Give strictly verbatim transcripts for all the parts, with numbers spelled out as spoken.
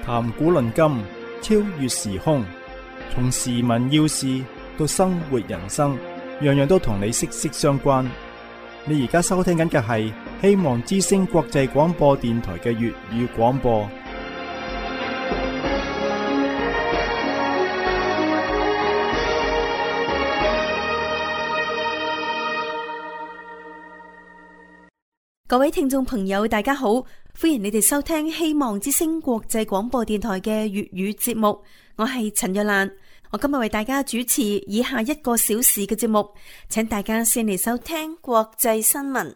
談古論今，超越時空，從時聞要事到生活人生，樣樣都同你息息相關。你而家收聽緊嘅係希望之聲國際廣播電台嘅粵語廣播。 各位聽眾朋友，大家好，歡迎你哋收聽希望之聲國際廣播電台嘅粵語節目。我係陳若蘭，我今日為大家主持以下一個小時嘅節目，請大家先嚟收聽國際新聞。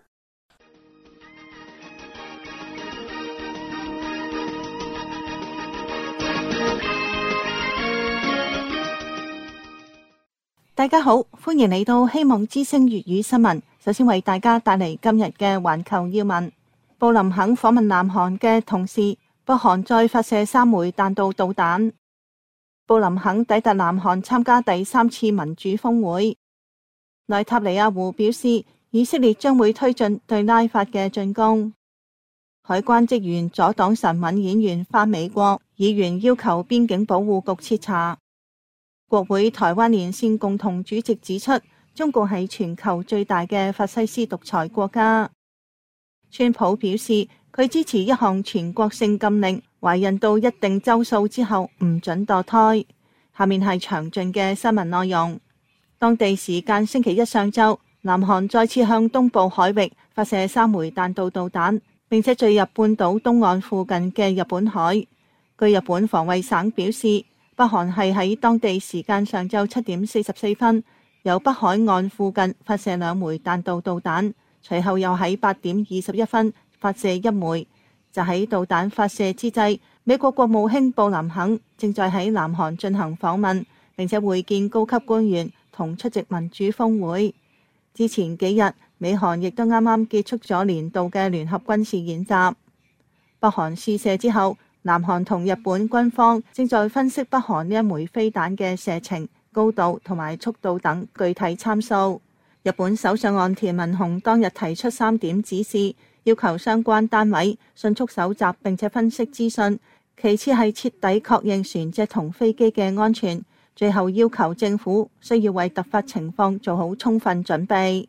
大家好，歡迎嚟到希望之聲粵語新聞。首先為大家帶嚟今日嘅環球要聞。布林肯訪問南韓嘅同時，北韓再發射三枚彈道導彈。布林肯抵達南韓參加第三次民主峰會。內塔尼亞胡表示，以色列將會推進對拉法嘅進攻。海關職員阻擋神韻演員返美國，議員要求邊境保護局徹查。國會台灣連線共同主席指出，中共係全球最大嘅法西斯獨裁國家。川普表示，佢支持一項全國性禁令，懷孕到一定週數之後唔准墮胎。下面係詳盡嘅新聞內容。當地時間星期一上晝，南韓再次向東部海域發射三枚彈道導彈，並且墜入半島東岸附近嘅日本海。據日本防衛省表示，北韓係喺當地時間上晝七點四十四分，由北海岸附近發射兩枚彈道導彈，隨後又喺八點二十一分發射一枚。就喺導彈發射之際，美國國務卿布林肯正在喺南韓進行訪問，並且會見高級官員同出席民主峰會。之前幾日，美韓亦都啱啱結束咗年度嘅聯合軍事演習。北韓試射之後，南韓同日本軍方正在分析北韓呢一枚飛彈嘅射程、高度同埋速度等具體參數。日本首相岸田文雄當日提出三點指示，要求相關單位迅速搜集並且分析資訊，其次係徹底確認船隻同飛機嘅安全，最後要求政府需要為突發情況做好充分準備。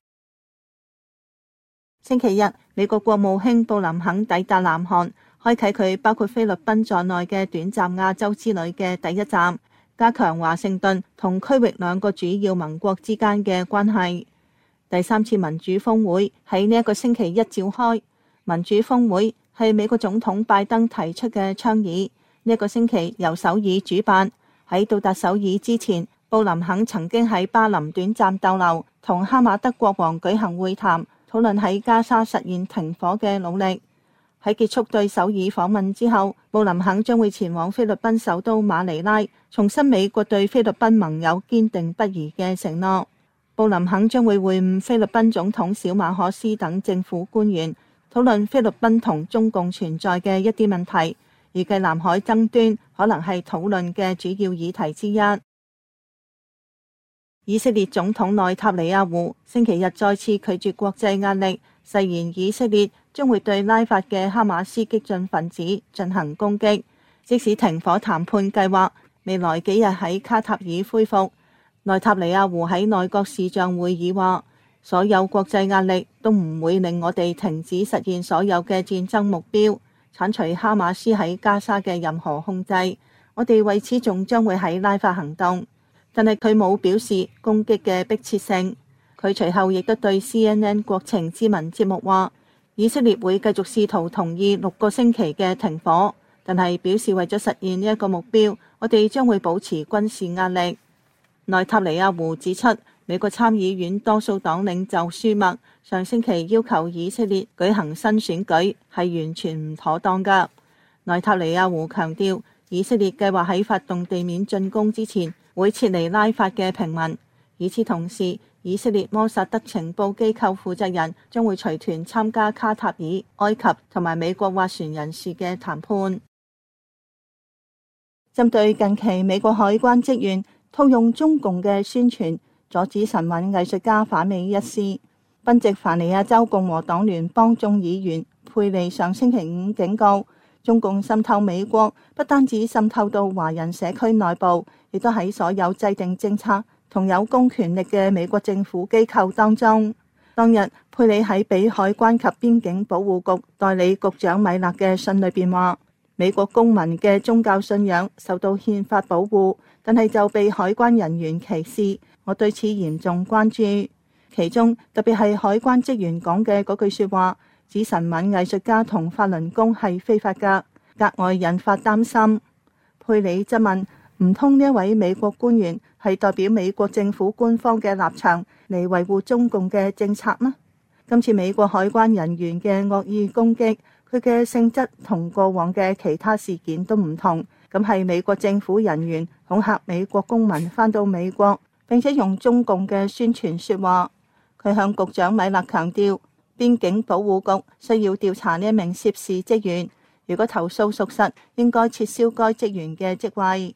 星期日，美國國務卿布林肯抵達南韓，開啟佢包括菲律賓在內嘅短暫亞洲之旅嘅第一站，加強華盛頓同區域兩個主要盟國之間嘅關係。第三次民主峰會喺呢一個星期一召開。民主峰會係美國總統拜登提出嘅倡議，呢一個星期由首爾主辦。喺到達首爾之前，布林肯曾經喺巴林短暫逗留，同哈馬德國王舉行會談，討論喺加沙實現停火嘅努力。喺結束對首爾訪問之後，布林肯將會前往菲律賓首都馬尼拉，重申美國對菲律賓盟友堅定不移嘅承諾。布林肯將會會晤菲律賓總統小馬可斯等政府官員，討論菲律賓同中共存在嘅一啲問題。預計南海爭端可能係討論嘅主要議題之一。以色列總統內塔尼亞胡星期日再次拒絕國際壓力，誓言以色列將會對拉法嘅哈馬斯激進分子進行攻擊，即使停火談判計劃未來幾日喺卡塔爾恢復。內塔尼亞胡喺內閣視像會議話，所有國際壓力都唔會令我哋停止實現所有嘅戰爭目標，剷除哈馬斯喺加沙嘅任何控制。我哋為此仲將會喺拉法行動，但係佢冇表示攻擊嘅迫切性。佢隨後亦都對 C N N 國情咨文節目話，以色列會繼續試圖同意六個星期嘅停火，但係表示為咗實現呢一個目標，我哋將會保持軍事壓力。內塔尼亞胡指出，美國參議院多數黨領袖舒默上星期要求以色列舉行新選舉係完全唔妥當㗎。內塔尼亞胡強調，以色列計劃喺發動地面進攻之前會撤離拉法嘅平民。與此同時，以色列摩薩德情報機構負責人將會隨團參加卡塔爾、埃及同埋美國斡旋人士嘅談判。針對近期美國海關職員套用中共嘅宣傳，阻止神韻藝術家返美一事，賓夕凡尼亞州共和黨聯邦眾議員佩利上星期五警告， 中共滲透美國，不單止滲透到華人社區內部，亦都喺所有制定政策同有公權力嘅美國政府機構當中。當日佩里喺俾海關及邊境保護局代理局長米勒嘅信裏邊話，美國公民嘅宗教信仰受到憲法保護，但係就被海關人員歧視，我對此嚴重關注。其中特別係海關職員講嘅嗰句說話，指神韻藝術家同法輪功係非法㗎，格外引發擔心。佩里質問，唔通呢一位美國官員係代表美國政府官方嘅立場嚟維護中共嘅政策嗎？今次美國海關人員嘅惡意攻擊，佢嘅性質同過往嘅其他事件都唔同，咁係美國政府人員恐嚇美國公民返到美國，並且用中共嘅宣傳說話。佢向局長米勒強調，邊境保護局需要調查呢一名涉事職員，如果投訴屬實，應該撤銷該職員嘅職位。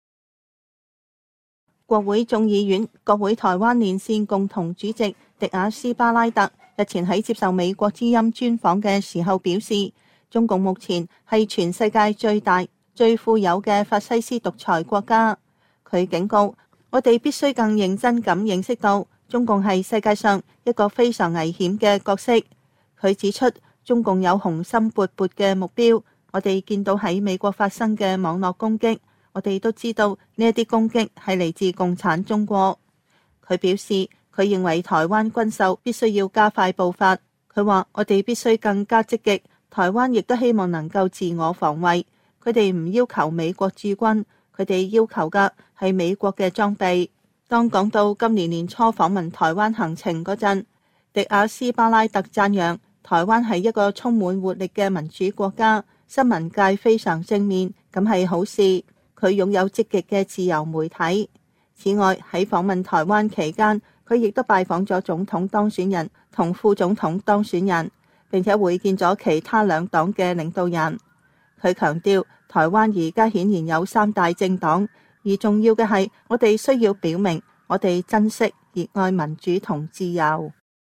國會眾議院國會台灣連線共同主席迪亞斯巴拉特日前喺接受美國之音專訪嘅時候表示，中共目前係全世界最大、最富有嘅法西斯獨裁國家。佢警告，我哋必須更認真咁認識到，中共係世界上一個非常危險嘅角色。佢指出，中共有雄心勃勃嘅目標，我哋見到喺美國發生嘅網絡攻擊，我哋都知道呢一啲攻擊係嚟自共產中國。佢表示，佢認為台灣軍售必須要加快步伐。佢話，我哋必須更加積極，台灣亦都希望能夠自我防衛。佢哋唔要求美國駐軍，佢哋要求嘅係美國嘅裝備。當講到今年年初訪問台灣行程嗰陣，迪亞斯巴拉特讚揚台灣係一個充滿活力嘅民主國家，新聞界非常正面，咁係好事。佢擁有積極嘅自由媒體。此外，喺訪問台灣期間，佢亦都拜訪咗總統當選人同副總統當選人，並且會見咗其他兩黨嘅領導人。佢強調，台灣而家顯然有三大政黨。而重要嘅係，我哋需要表明，我哋珍惜、熱愛民主同自由。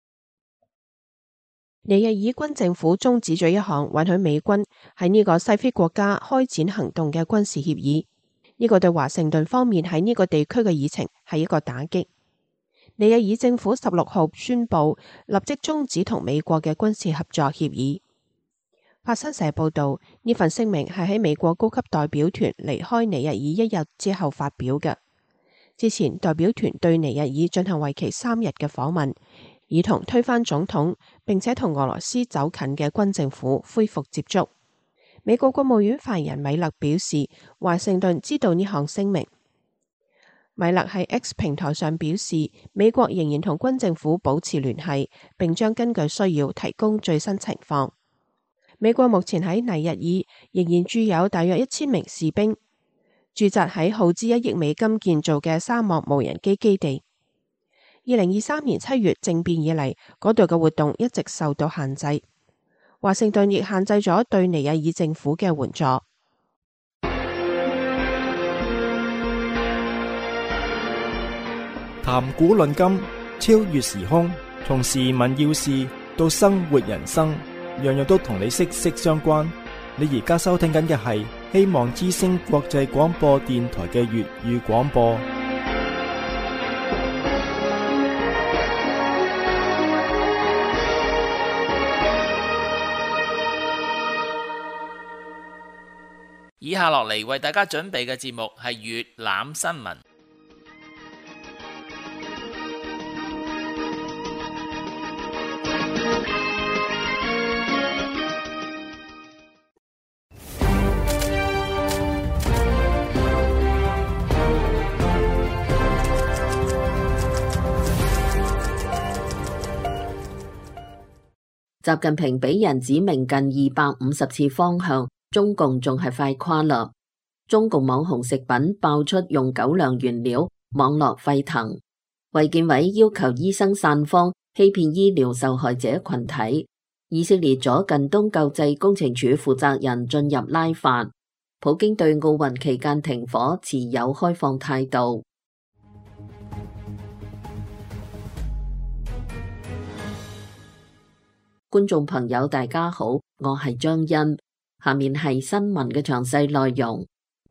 尼日爾軍政府終止咗一項允許美軍喺呢個西非國家開展行動嘅軍事協議，呢個對華盛頓方面喺呢個地區嘅議程係一個打擊。尼日爾政府十六號宣布立即終止同美國嘅軍事合作協議。法新社報道，呢份聲明係喺美國高級代表團離開尼日爾一日之後發表嘅。之前代表團對尼日爾進行為期三日嘅訪問，以同推翻總統並且同俄羅斯走近嘅軍政府恢復接觸。美國國務院發言人米勒表示，華盛頓知道呢項聲明。米勒喺 X 平台上表示，美國仍然同軍政府保持聯繫，並將根據需要提供最新情況。美國目前喺尼日爾仍然駐有大約一千名士兵，駐紮喺耗資一億美金建造嘅沙漠無人機基地。二零二三年七月政變以嚟，嗰度嘅活動一直受到限制。華盛頓亦限制咗對尼日爾政府嘅援助。 談古論今，超越時空，從時聞要事到生活人生，樣樣都同你息息相關。你而家收聽緊嘅係希望之聲國際廣播電台嘅粵語廣播。 以下落嚟為大家準備嘅節目係粵覽新聞。 習近平俾人指明近二百五十次方向，中共仲係快垮啦！中共網紅食品爆出用狗糧原料，網絡沸騰。衛健委要求醫生散謊，欺騙醫療受害者群體。以色列咗近東救濟工程處負責人進入拉法。普京對奧運期間停火持有開放態度。觀眾朋友大家好，我係張欣。 下面係新聞嘅詳細內容。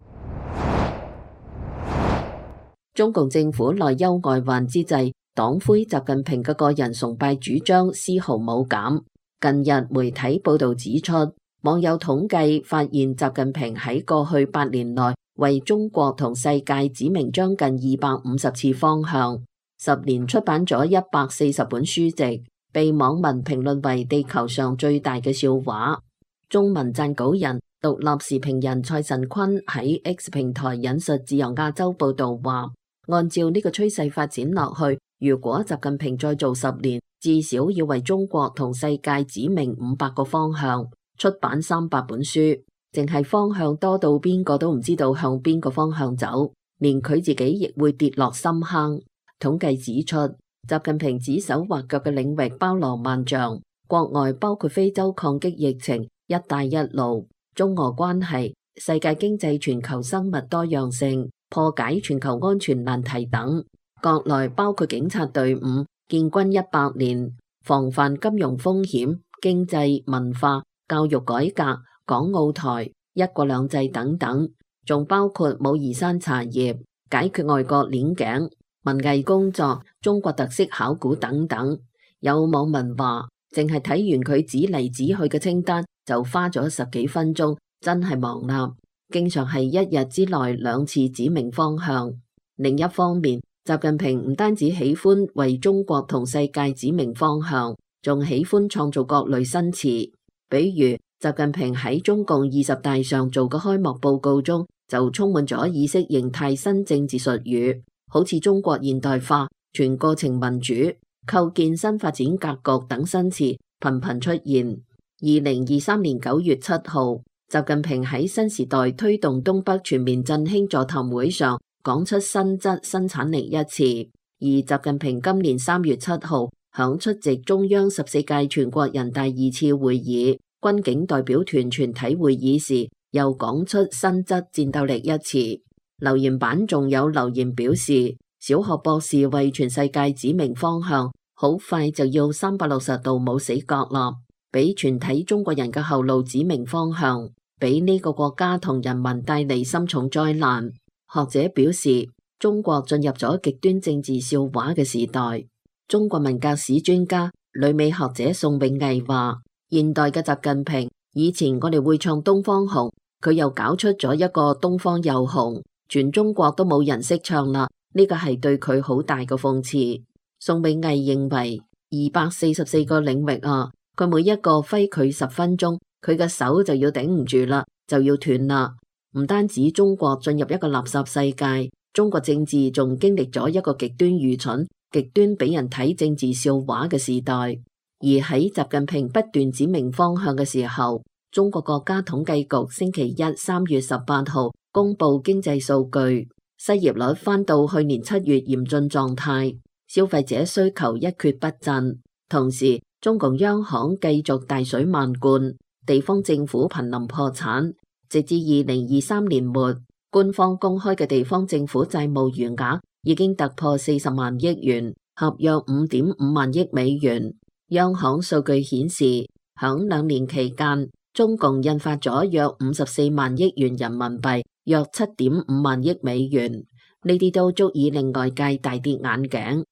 中共政府內憂外患之際，黨魁習近平嘅個人崇拜主張絲毫冇減。近日媒體報道指出，網友統計發現，習近平喺過去八年內為中國同世界指明將近二百五十次方向，十年出版咗一百四十本書籍，被網民評論為地球上最大嘅笑話。中文撰稿人、獨立時評人蔡慎坤喺 X 平台引述自由亞洲報道話，按照呢個趨勢發展落去，如果習近平再做十年，至少要為中國同世界指明五百個方向，出版三百本書，淨係方向多到邊個都唔知道向邊個方向走，連佢自己亦會跌落深坑。統計指出，習近平指手畫腳嘅領域包羅萬象，國外包括非洲抗擊疫情、一帶一路、中俄關係、世界經濟、全球生物多樣性、破解全球安全難題等；國內包括警察隊伍、建軍一百年、防範金融風險、經濟、文化、教育改革、港澳台、一國兩制等等，仲包括武夷山茶葉、解決外國鏈頸、文藝工作、中國特色考古等等。有網民話，淨係睇完佢指嚟指去嘅清單就花咗十幾分鐘，真係忙啦。經常係一日之內兩次指明方向。另一方面，習近平唔單止喜歡為中國同世界指明方向，仲喜歡創造各類新詞。比如習近平喺中共二十大上做嘅開幕報告中，就充滿咗意識形態新政治術語，好似中國現代化、全過程民主、構建新發展格局等新詞頻頻出現。二零二三年九月七號，習近平喺新時代推動東北全面振興座談會上講出新質新產力一詞，而習近平今年三月七號響出席中央十四屆全國人大二次會議軍警代表團全體會議時，又講出新質戰鬥力一詞。留言板仲有留言表示，小學博士為全世界指明方向，好快就要三百六十度冇死角啦，俾全體中國人嘅後路指明方向，俾呢個國家同人民帶嚟深重災難。學者表示，中國進入咗極端政治笑話嘅時代。中國文革史專家、旅美學者宋永毅話，現代嘅習近平，以前我哋會唱東方紅，佢又搞出咗一個東方又紅，全中國都冇人識唱啦，呢個係對佢好大嘅諷刺。宋永毅認為，二百四十四個領域啊，佢每一個揮佢十分鐘，佢嘅手就要頂唔住啦，就要斷啦。唔單止中國進入一個垃圾世界，中國政治仲經歷咗一個極端愚蠢、極端俾人睇政治笑話嘅時代。而喺習近平不斷指明方向嘅時候，中國國家統計局星期一三月十八號公布經濟數據，失業率翻到去年七月嚴峻狀態，消費者需求一蹶不振。同時，中共央行繼續大水漫灌，地方政府瀕臨破產。直至二零二三年末，官方公開嘅地方政府債務餘額已經突破四十萬億元，合約五點五萬億美元。央行數據顯示，響兩年期間，中共印發咗約五十四萬億元人民幣，約七點五萬億美元。呢啲都足以令外界大跌眼鏡。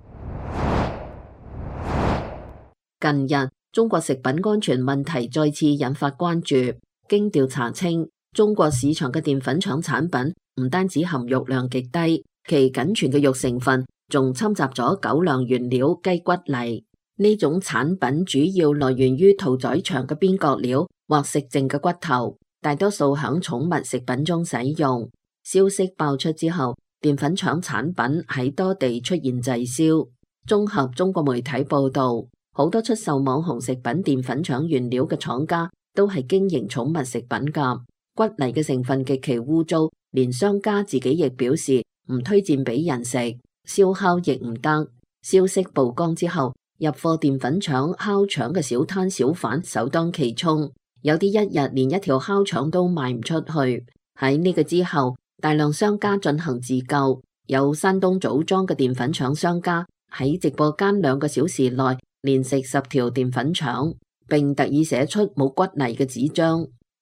近日，中國食品安全問題再次引發關注。經調查稱，中國市場嘅澱粉廠產品唔單止含肉量極低，其僅存嘅肉成分仲侵襲咗狗糧原料雞骨泥。呢種產品主要來源於屠宰場嘅邊角料或食剩嘅骨頭，大多數響寵物食品中使用。消息爆出之後，澱粉廠產品喺多地出現滯銷。綜合中國媒體報道，好多出售網紅食品澱粉廠原料嘅廠家都係經營寵物食品噶，骨泥嘅成分極其污糟，連商家自己亦表示唔推薦俾人食，燒烤亦唔得。消息曝光之後，入貨澱粉廠烤腸嘅小攤小販首當其衝，有啲一日連一條烤腸都賣唔出去。喺呢個之後，大量商家進行自救，有山東棗莊嘅澱粉廠商家喺直播間兩個小時內連食十條澱粉腸，並特意寫出冇骨泥嘅紙張。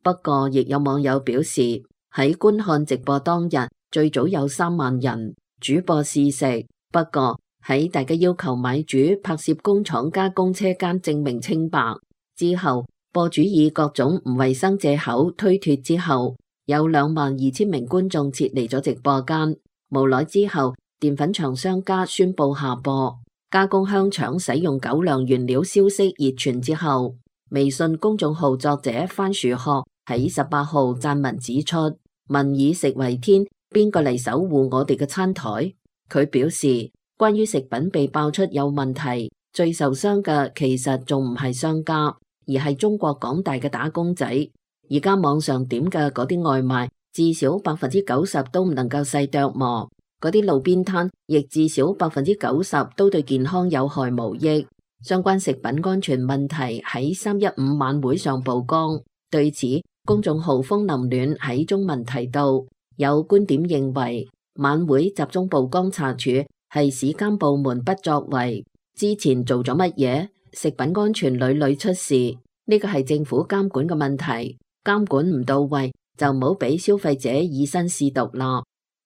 不過亦有網友表示，喺觀看直播當日，最早有三萬人，主播試食。不過喺大家要求買主拍攝工廠加工車間證明清白之後，播主以各種唔衛生借口推脫之後，有兩萬二千名觀眾撤離咗直播間。無奈之後，澱粉廠商家宣布下播。加工香腸使用狗糧原料消息熱傳之後，微信公眾號作者番薯殼喺十八號撰文指出：民以食為天，邊個嚟守護我哋嘅餐台？佢表示，關於食品被爆出有問題，最受傷嘅其實仲唔係商家，而係中國廣大嘅打工仔。而家網上點嘅嗰啲外賣，至少百分之九十都唔能夠細琢磨，嗰啲路邊攤亦至少百分之九十都對健康有害無益。相關食品安全問題喺三一五晚會上曝光。對此，公眾號風林暖喺中文提到，有觀點認為晚會集中曝光查處係市監部門不作為，之前做咗乜嘢？食品安全屢屢出事，呢個係政府監管嘅問題，監管唔到位就唔好俾消費者以身試毒啦。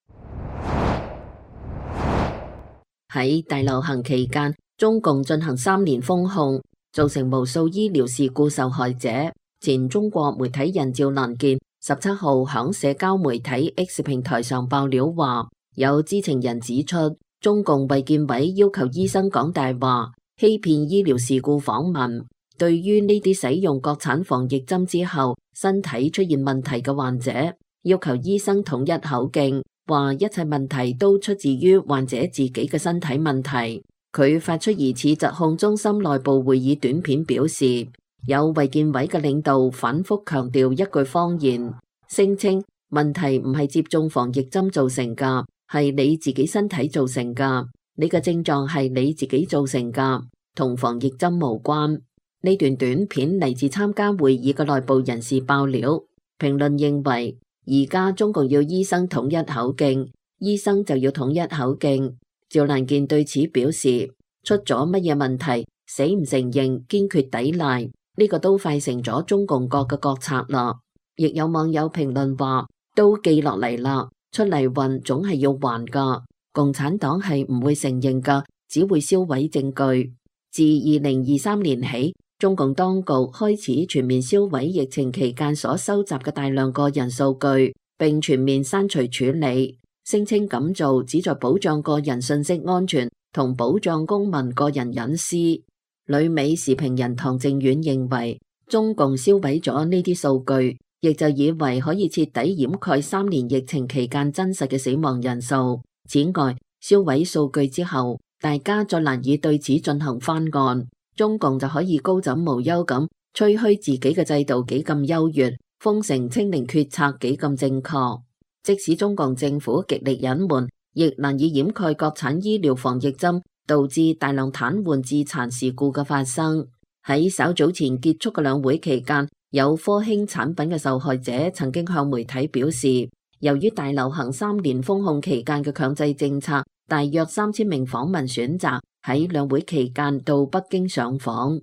喺大流行期間，中共進行三年封控，造成無數醫療事故受害者。前中國媒體人趙蘭健十七號響社交媒體 X 平台上爆料話，有知情人指出，中共衛健委要求醫生講大話，欺騙醫療事故訪問。對於呢啲使用國產防疫針之後身體出現問題嘅患者，要求醫生統一口徑，話一切問題都出自於患者自己嘅身體問題。佢發出疑似疾控中心內部會議短片，表示有衛健委嘅領導反覆強調一句謊言，聲稱問題唔係接種防疫針造成㗎，係你自己身體造成㗎，你嘅症狀係你自己造成㗎，同防疫針無關。呢段短片嚟自參加會議嘅內部人士爆料。評論認為，而家中共要醫生統一口徑，醫生就要統一口徑。趙蘭健對此表示，出咗乜嘢問題，死唔承認，堅決抵賴，呢個都快成咗中共國嘅國策啦。亦有網友評論話，都記落嚟啦，出嚟混總係要還噶，共產黨係唔會承認噶，只會銷毀證據。自二零二三年起，中共當局開始全面銷毀疫情期間所收集嘅大量個人數據，並全面刪除處理，聲稱咁做旨在保障個人信息安全同保障公民個人隱私。旅美時評人唐正遠認為，中共銷毀咗呢啲數據，亦就以為可以徹底掩蓋三年疫情期間真實嘅死亡人數。此外，銷毀數據之後，大家再難以對此進行翻案，中共就可以高枕無憂咁吹噓自己嘅制度幾咁優越，封城清零決策幾咁正確。即使中共政府極力隱瞞，亦難以掩蓋國產醫療防疫針導致大量癱瘓致殘事故嘅發生。喺稍早前結束嘅兩會期間，有科興產品嘅受害者曾經向媒體表示，由於大流行三年封控期間嘅強制政策，大約三千名訪民選擇喺兩會期間到北京上訪。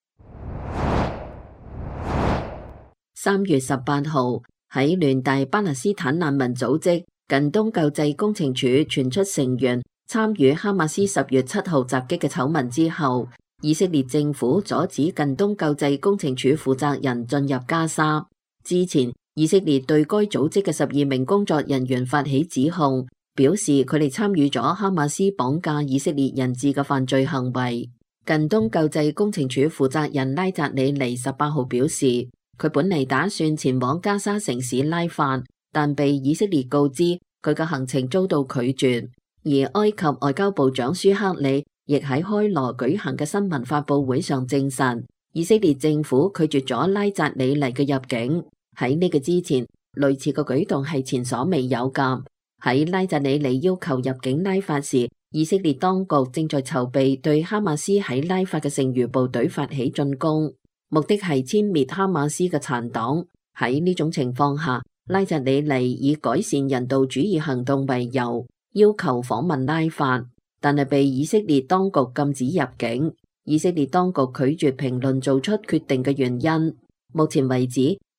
三月十八號，喺聯大巴勒斯坦難民組織近東救濟工程處傳出成員參與哈馬斯十月七號襲擊嘅醜聞之後，以色列政府阻止近東救濟工程處負責人進入加沙。之前，以色列對該組織嘅十二名工作人員發起指控，表示佢哋參與咗哈馬斯綁架以色列人質嘅犯罪行為。近東救濟工程處負責人拉扎里尼十八號表示，佢本嚟打算前往加沙城市拉法，但被以色列告知佢嘅行程遭到拒絕。而埃及外交部長舒克里亦喺開羅舉行嘅新聞發佈會上證實，以色列政府拒絕咗拉扎里尼嘅入境。喺呢個之前，類似嘅舉動係前所未有㗎。喺拉扎里尼要求入境拉法時，以色列當局正在籌備對哈馬斯喺拉法嘅剩餘部隊發起進攻，目的係殲滅哈馬斯嘅殘黨。喺呢種情況下，拉扎里尼以改善人道主義行動為由，要求訪問拉法，但係被以色列當局禁止入境。以色列當局拒絕評論做出決定嘅原因。目前為止，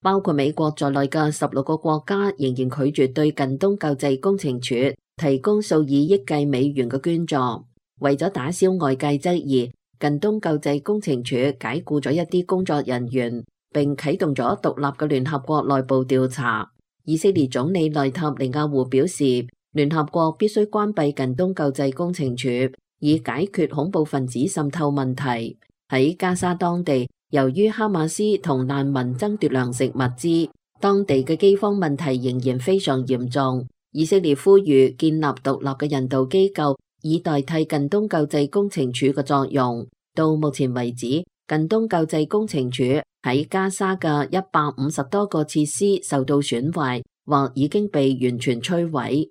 包括美國在內嘅十六個國家仍然拒絕對近東救濟工程處提供數以億計美元嘅捐助。為咗打消外界質疑，近東救濟工程處解僱咗一啲工作人員，並啟動咗獨立嘅聯合國內部調查。以色列總理內塔尼亞胡表示，聯合國必須關閉近東救濟工程處，以解決恐怖分子滲透問題。喺加沙當地，由於哈馬斯同難民爭奪糧食物資，當地嘅饑荒問題仍然非常嚴重。以色列呼籲建立獨立嘅人道機構，以代替近東救濟工程處嘅作用。到目前為止，近東救濟工程處喺加沙嘅一百五十多個設施受到損壞，或已經被完全摧毀。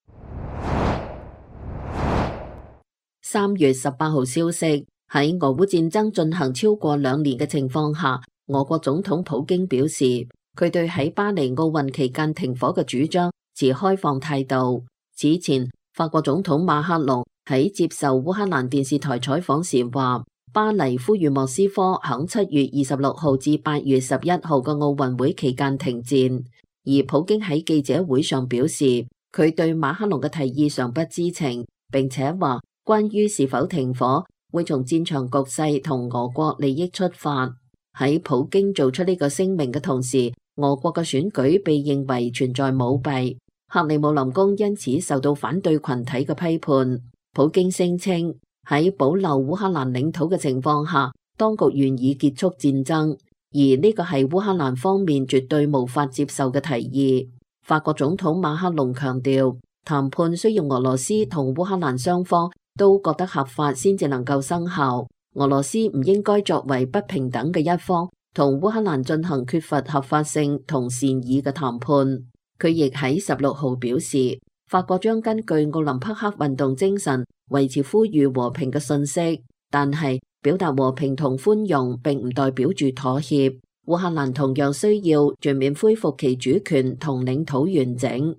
三月十八號消息，喺俄烏戰爭進行超過兩年嘅情況下，俄國總統普京表示，佢對喺巴黎奧運期間停火嘅主張持開放態度。此前，法國總統馬克龍喺接受烏克蘭電視台採訪時話，巴黎呼籲莫斯科響七月二十六號至八月十一號嘅奧運會期間停戰。而普京喺記者會上表示，佢對馬克龍嘅提議尚不知情，並且話關於是否停火，會從戰場局勢同俄國利益出發。喺普京做出呢個聲明嘅同時，俄國嘅選舉被認為存在舞弊，克里姆林宮因此受到反對群體嘅批判。普京聲稱喺保留烏克蘭領土嘅情況下，當局願意結束戰爭，而呢個係烏克蘭方面絕對無法接受嘅提議。法國總統馬克龍強調，談判需要俄羅斯同烏克蘭雙方都覺得合法先至能夠生效。俄羅斯唔應該作為不平等嘅一方，同烏克蘭進行缺乏合法性同善意嘅談判。佢亦喺十六號表示，法國將根據奧林匹克運動精神維持呼籲和平嘅信息，但係表達和平同寬容並唔代表住妥協。烏克蘭同樣需要全面恢復其主權同領土完整。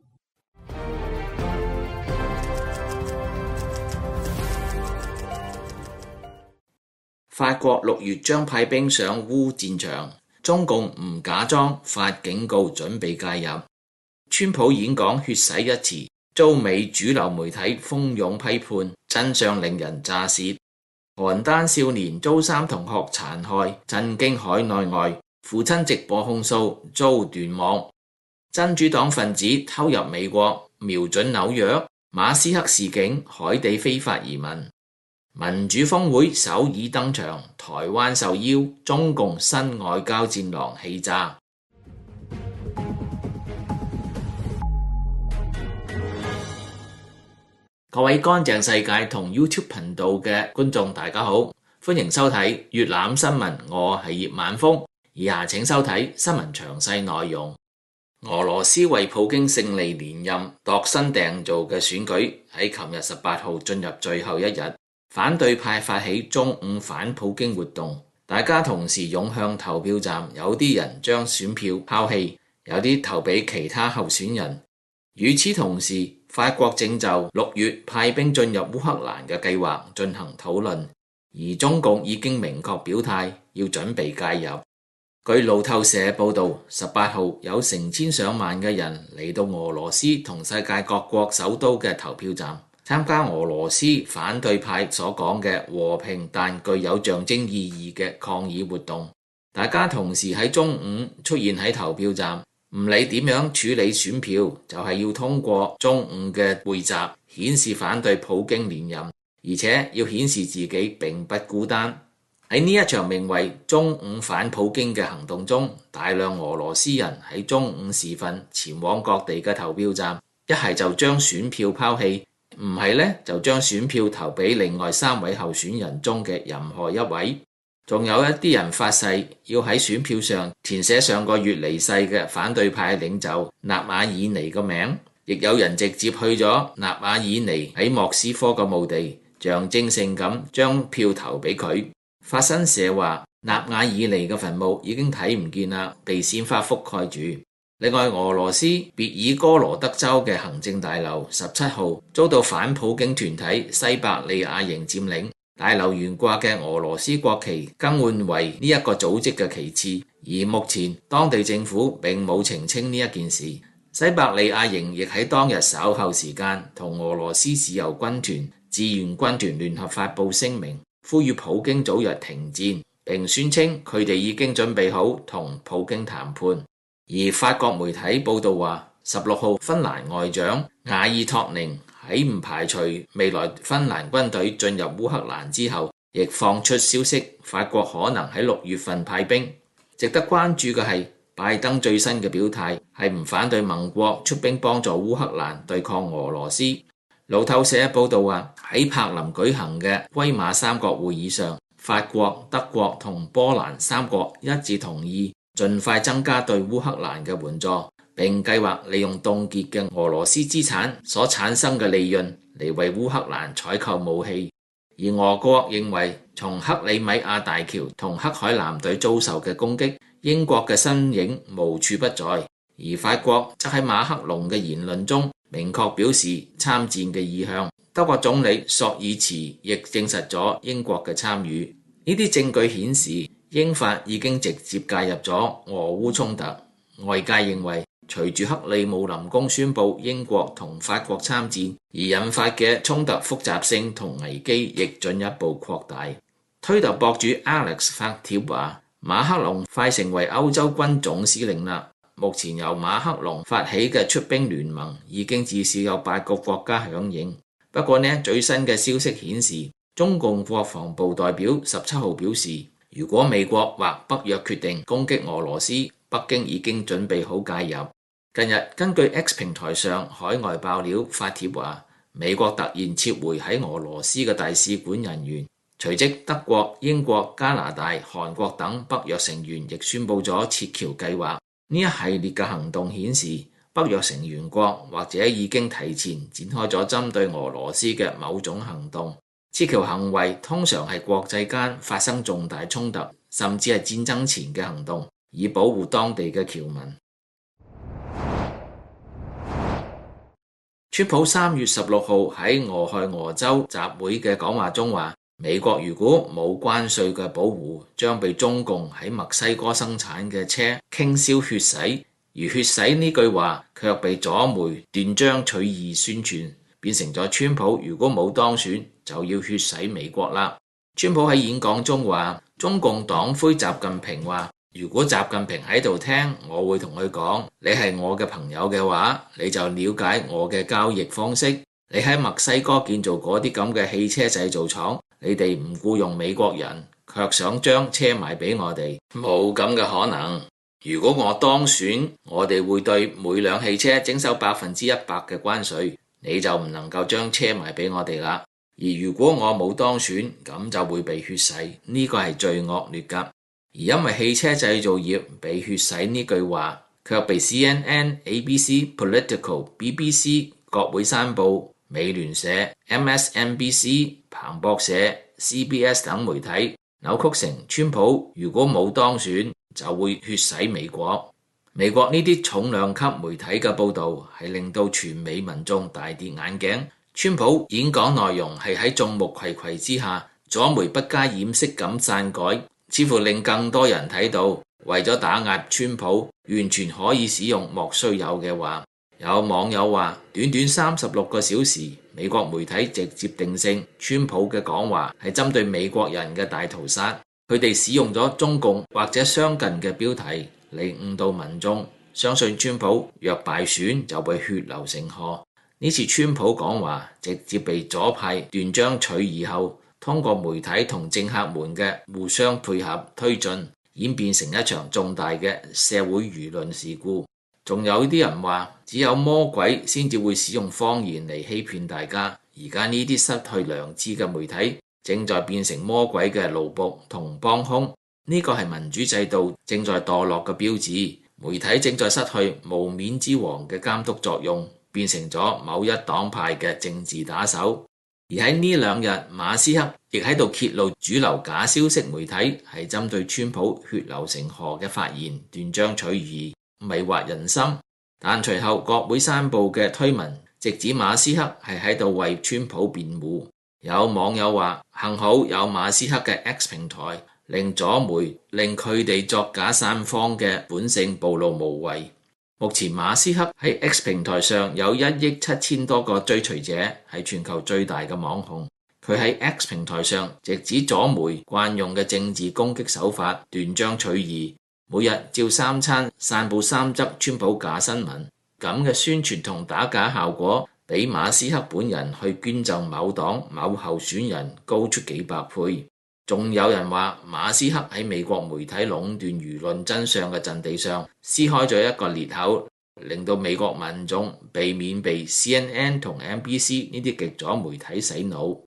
法國六月將派兵上烏戰場，中共唔假裝發警告準備介入。川普演講血洗一詞，遭美主流媒體蜂擁批判，真相令人咋舌。邯鄲少年遭三同學殘害，震驚海內外，父親直播控訴遭斷網。真主黨分子偷入美國，瞄準紐約，馬斯克示警海地非法移民。民主峰會首爾登場，台灣受邀，中共新外交戰狼氣炸。各位乾淨世界同 YouTube 頻道嘅觀眾大家好，歡迎收睇粵覽新聞，我係葉晚風。以下請收睇新聞詳細內容。俄羅斯為普京勝利連任度身訂造嘅選舉喺琴日十八號進入最後一日。反對派發起中午反普京活動，大家同時湧向投票站，有啲人將選票拋棄，有啲投俾其他候選人。與此同時，法國正就六月派兵進入烏克蘭嘅計劃進行討論，而中共已經明確表態要準備介入。據路透社報道，十八號有成千上萬嘅人嚟到俄羅斯同世界各國首都嘅投票站，參加俄羅斯反對派所講嘅和平但具有象徵意義嘅抗議活動。大家同時喺中午出現喺投票站，唔理點樣處理選票，就係要通過中午嘅匯集，顯示反對普京連任，而且要顯示自己並不孤單。喺呢一場名為中午反普京嘅行動中，大量俄羅斯人喺中午時分前往各地嘅投票站，一係就將選票拋棄，唔係呢，就將選票投俾另外三位候選人中嘅任何一位。仲有一啲人發誓要喺選票上填寫上個月離世嘅反對派領袖納瓦爾尼嘅名，亦有人直接去咗納瓦爾尼喺莫斯科嘅墓地，象徵性咁將票投俾佢。法新社話納瓦爾尼嘅墳墓已經睇唔見啦，被鮮花覆蓋住。另外，俄羅斯別爾哥羅德州嘅行政大樓十七號遭到反普京團體西伯利亞營佔領， 大樓懸掛嘅俄羅斯國旗更換為呢一個組織嘅旗幟，而目前當地政府並冇澄清呢一件事。西伯利亞營亦喺當日稍後時間同俄羅斯自由軍團、志願軍團聯合發布聲明，呼籲普京早日停戰，並宣稱佢哋已經準備好同普京談判。而法國媒體報道話，十六號芬蘭外長瓦爾托寧喺唔排除未來芬蘭軍隊進入烏克蘭之後，亦放出消息，法國可能喺六月份派兵。值得關注嘅係，拜登最新嘅表態係唔反對盟國出兵幫助烏克蘭對抗俄羅斯。路透社報道話，喺柏林舉行嘅威瑪三國會議上，法國、德國同波蘭三國一致同意盡快增加對烏克蘭嘅援助，並計劃利用凍結嘅俄羅斯資產所產生嘅利潤嚟為烏克蘭採購武器。而俄國認為，從克里米亞大橋同黑海艦隊遭受嘅攻擊，英國嘅身影無處不在。而法國則喺馬克龍嘅言論中明確表示參戰嘅意向。德國總理朔爾茨亦證實咗英國嘅參與。呢啲證據顯示，英法已經直接介入咗俄烏衝突。外界認為，隨住克里姆林宮宣布英國同法國參戰而引發嘅衝突複雜性同危機，亦進一步擴大。推特博主 Alex 發帖話，馬克龍快成為歐洲軍總司令啦！目前由馬克龍發起嘅出兵聯盟已經至少有八個國家響應。不過呢，最新嘅消息顯示，中共國防部代表十七號表示，如果美國或北約決定攻擊俄羅斯，北京已經準備好介入。近日根據 X 平台上海外爆料發帖話，美國突然撤回喺俄羅斯嘅大使館人員，隨即德國、英國、加拿大、韓國等北約成員亦宣布咗撤僑計劃。呢一系列嘅行動顯示，北約成員國或者已經提前展開咗針對俄羅斯嘅某種行動。撤僑行為通常係國際間發生重大衝突，甚至係戰爭前嘅行動，以保護當地嘅僑民。川普三月十六號喺俄亥俄州集會嘅講話中話，美國如果冇關稅嘅保護，將被中共喺墨西哥生產嘅車傾銷血洗。而血洗呢句話卻被左媒斷章取義宣傳，變成咗川普如果冇當選就要血洗美國啦。川普喺演講中話，中共黨魁習近平話，如果習近平喺度聽，我會同佢講，你係我嘅朋友嘅話，你就了解我嘅交易方式。你喺墨西哥建造嗰啲咁嘅汽車製造廠，你哋唔僱用美國人，卻想將車賣俾我哋，冇咁嘅可能。如果我當選，我哋會對每輛汽車徵收百分之一百嘅關稅，你就唔能夠將車賣俾我哋啦。而如果我冇當選，咁就會被血洗，呢個係最惡劣噶。而因為汽車製造業被血洗呢句話，卻被 C N N、A B C、Political、B B C、國會山報、美聯社、M S N B C、彭博社、C B S 等媒體扭曲成川普如果冇當選就會血洗美國。美國呢啲重量級媒體嘅報導係令到全美民眾大跌眼鏡。川普演講內容係喺眾目睽睽之下，左媒不加掩飾咁篡改，似乎令更多人睇到，為咗打壓川普，完全可以使用莫須有嘅話。有網友話，短短三十六個小時，美國媒體直接定性川普嘅講話係針對美國人嘅大屠殺。佢哋使用咗中共或者相近嘅標題嚟誤導民眾，相信川普若敗選就會血流成河。呢次川普講話直接被左派斷章取義後，通過媒體同政客們嘅互相配合推進，演變成一場重大嘅社會輿論事故。仲有啲人話，只有魔鬼先至會使用謊言嚟欺騙大家。而家呢啲失去良知嘅媒體正在變成魔鬼嘅奴僕同幫兇，呢個係民主制度正在墮落嘅標誌。媒體正在失去無冕之王嘅監督作用，變成咗某一黨派嘅政治打手。而喺呢兩日，馬斯克亦喺度揭露主流假消息媒體係針對川普血流成河嘅發言斷章取義，迷惑人心。但隨後國會山報嘅推文直指馬斯克係喺度為川普辯護。 有網友話，幸好有馬斯克嘅 X 平台，令左媒令佢哋作假散謊嘅本性暴露無遺。目前馬斯克喺 X 平台上有一億七千多個追隨者，係全球最大嘅網紅。佢喺 X 平台上直指左媒慣用嘅政治攻擊手法，斷章取義，每日照三餐散佈三則川普假新聞，咁嘅宣傳同打假效果比馬斯克本人去捐贈某黨某候選人高出幾百倍。仲有人話馬斯克喺美國媒體壟斷輿論真相嘅陣地上撕開咗一個裂口，令到美國民眾避免被 C N N 同 N B C 呢啲極左媒體洗腦。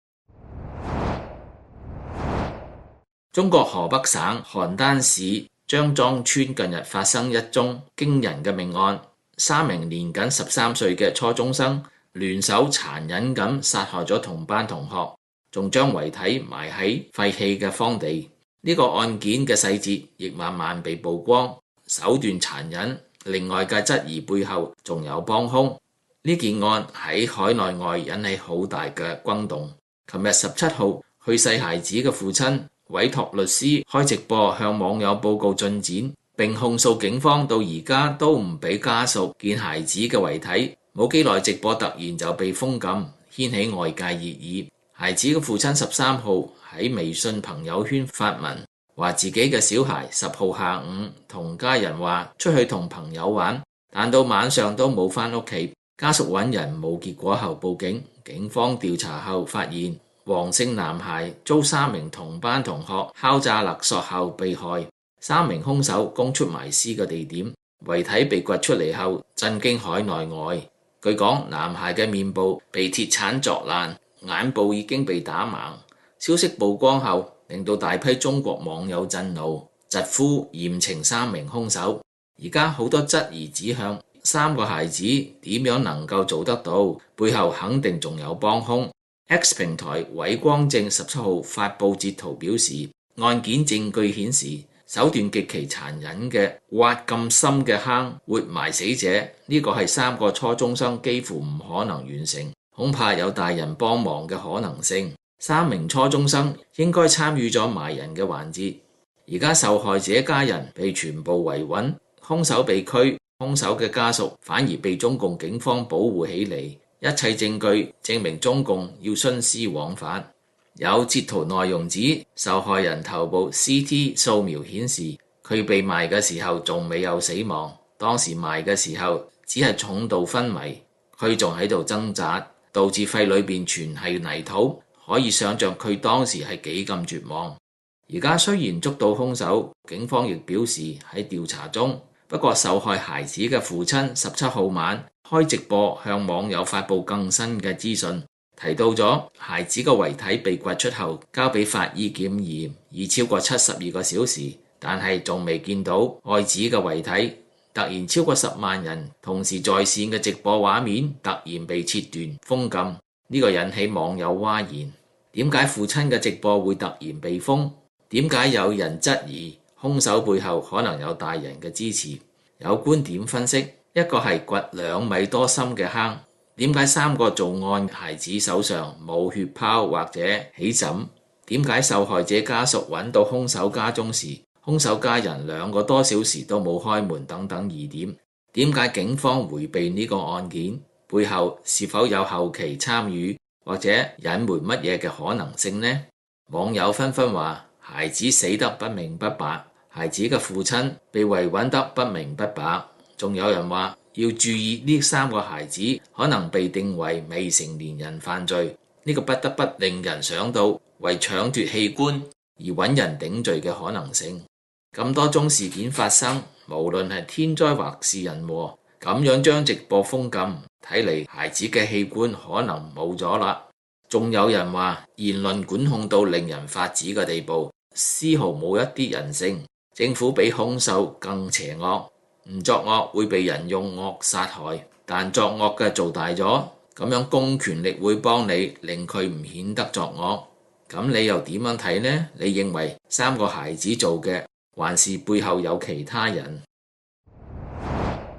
中國河北省邯鄲市張莊村近日發生一宗驚人嘅命案，三名年僅十三歲嘅初中生聯手殘忍咁殺害咗同班同學，仲將遺體埋喺廢棄嘅荒地。呢個案件嘅細節亦慢慢被曝光，手段殘忍，令外界質疑背後仲有幫兇。呢件案喺海內外引起好大嘅轟動。琴日十七號，去世孩子嘅父親委託律師開直播向網友報告進展，並控訴警方到而家都唔俾家屬見孩子嘅遺體。冇幾耐，直播突然就被封禁，掀起外界熱議。孩子嘅父親十三號喺微信朋友圈發文，話自己嘅小孩十號下午同家人話出去同朋友玩，但到晚上都冇返屋企。家屬揾人冇結果後報警，警方調查後發現黃姓男孩遭三名同班同學敲詐勒索後被害，三名兇手供出埋屍嘅地點，遺體被掘出嚟後震驚海內外。據講，男孩嘅面部被鐵鏟鑿爛，眼部已經被打盲。消息曝光後，令到大批中國網友震怒，疾呼嚴懲三名兇手。而家好多質疑指向三個孩子點樣能夠做得到，背後肯定仲有幫兇。X 平台偉光正十七號發布截圖表示，案件證據顯示手段極其殘忍嘅挖咁深嘅坑活埋死者，呢、這個係三個初中生幾乎唔可能完成，恐怕有大人幫忙嘅可能性。三名初中生應該參與咗埋人嘅環節。而家受害者家人被全部維穩，兇手被拘，兇手嘅家屬反而被中共警方保護起嚟。一切證據證明中共要徇私枉法。有截圖內容指，受害人頭部 C T 掃描顯示佢被埋嘅時候仲未有死亡，當時埋嘅時候只係重度昏迷，佢仲喺度掙扎，導致肺裏邊全係泥土，可以想象佢當時係幾咁絕望。而家雖然捉到兇手，警方亦表示喺調查中，不過受害孩子嘅父親十七號晚開直播向網友發布更新嘅資訊，提到咗孩子嘅遺體被掘出後交俾法醫檢驗，已超過七十二個小時，但係仲未見到愛子嘅遺體。突然超過十萬人同時在線嘅直播畫面突然被切斷封禁，呢、這個引起網友譁然。點解父親嘅直播會突然被封？點解有人質疑兇手背後可能有大人嘅支持？有觀點分析，一個係掘兩米多深嘅坑，點解三個作案孩子手上冇血泡或者起枕？點解受害者家屬揾到兇手家中時，兇手家人兩個多小時都冇開門等等疑點？點解警方迴避呢個案件？背後是否有後期參與或者隱瞞乜嘢嘅可能性呢？網友紛紛話孩子死得不明不白，孩子嘅父親被維穩得不明不白。仲有人話要注意呢三個孩子可能被定為未成年人犯罪，呢個不得不令人想到為搶奪器官而揾人頂罪嘅可能性。咁多宗事件發生，無論係天災或是人禍，咁樣將直播封禁，睇嚟孩子嘅器官可能冇咗啦。仲有人話言論管控到令人髮指嘅地步，絲毫冇一啲人性，政府比兇手更邪惡。唔作惡會被人用惡殺害，但作惡嘅做大咗，咁樣公權力會幫你令佢唔顯得作惡。咁你又點樣睇呢？你認為三個孩子做嘅，還是背後有其他人？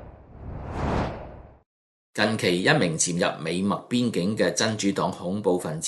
近期一名潛入美墨邊境嘅真主黨恐怖分子，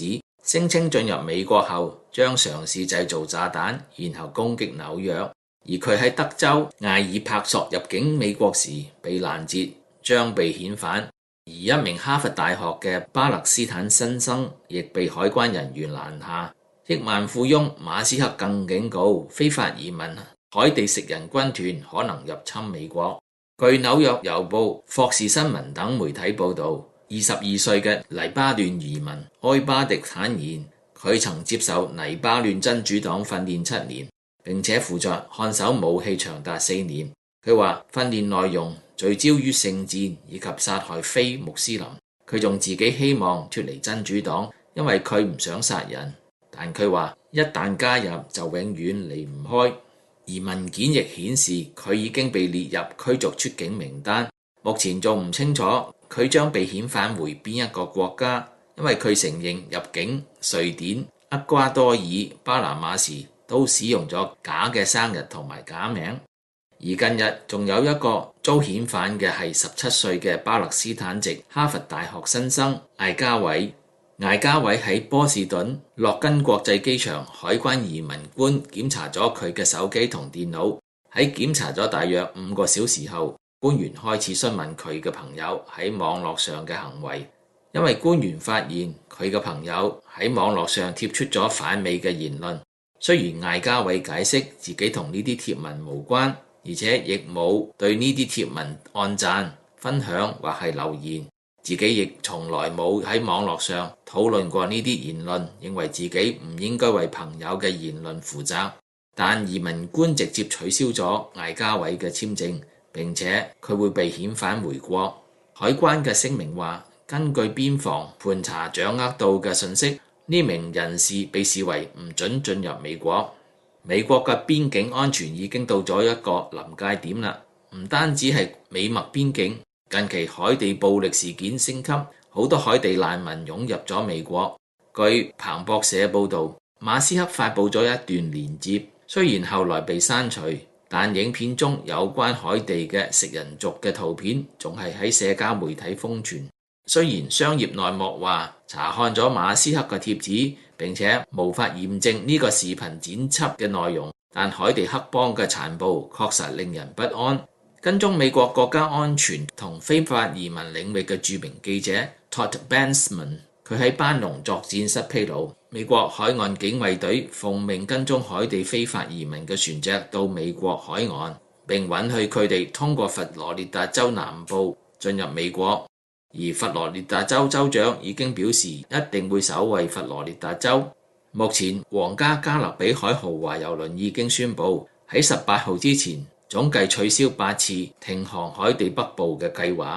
聲稱進入美國後將嘗試製造炸彈，然後攻擊紐約。而佢喺德州艾爾柏索入境美國時被攔截，將被遣返。而一名哈佛大學嘅巴勒斯坦新生亦被海關人員攔下。億萬富翁馬斯克更警告，非法移民海地食人軍團可能入侵美國。據紐約郵報、霍士新聞等媒體報道，二十二歲嘅黎巴嫩移民埃巴迪坦言，佢曾接受黎巴嫩真主黨訓練七年，並且負責看守武器長達四年。佢話訓練內容聚焦於聖戰以及殺害非穆斯林。佢仲自己希望脫離真主黨，因為佢唔想殺人。但佢話一旦加入就永遠離唔開。而文件亦顯示佢已經被列入驅逐出境名單，目前仲唔清楚佢將被遣返回邊一個國家，因為佢承認入境瑞典、厄瓜多爾、巴拿馬時都使用咗假嘅生日同埋假名。而近日仲有一個遭遣返嘅係十七歲嘅巴勒斯坦籍哈佛大學新生艾加偉。艾加偉喺波士頓洛根國際機場海關移民官檢查咗佢嘅手機同電腦。喺檢查咗大約五個小時後，官員開始詢問佢嘅朋友喺網絡上嘅行為，因為官員發現佢嘅朋友喺網絡上貼出咗反美嘅言論。雖然艾加偉解釋自己同呢啲貼文無關，而且亦冇對呢啲貼文按讚、分享或係留言。自己亦從來冇喺網絡上討論過呢啲言論，認為自己唔應該為朋友嘅言論負責。但移民官直接取消咗艾加偉嘅簽證，並且佢會被遣返回國。海關嘅聲明話，根據邊防盤查掌握到嘅信息，呢名人士被視為唔准進入美國。美國嘅邊境安全已經到咗一個臨界點啦，唔單止係美墨邊境。近期海地暴力事件升級，好多海地難民湧入咗美國。據彭博社報導，馬斯克發布咗一段連接，雖然後來被刪除，但影片中有關海地嘅食人族嘅圖片仲係喺社交媒體瘋傳。雖然商業內幕話查看咗馬斯克嘅貼紙，並且無法驗證呢個視頻剪輯嘅內容，但海地黑幫嘅殘暴確實令人不安。跟蹤美國國家安全同非法移民領域嘅著名記者 Todd Bensman， 佢喺班農作戰室披露，美國海岸警衛隊奉命跟蹤海地非法移民嘅船隻到美國海岸，並允許佢哋通過佛羅列達州南部進入美國。而佛羅列達州州長已經表示一定會守衛佛羅列達州。目前皇家加勒比海豪華郵輪已經宣布喺十八號之前總計取消八次停航海地北部嘅計劃。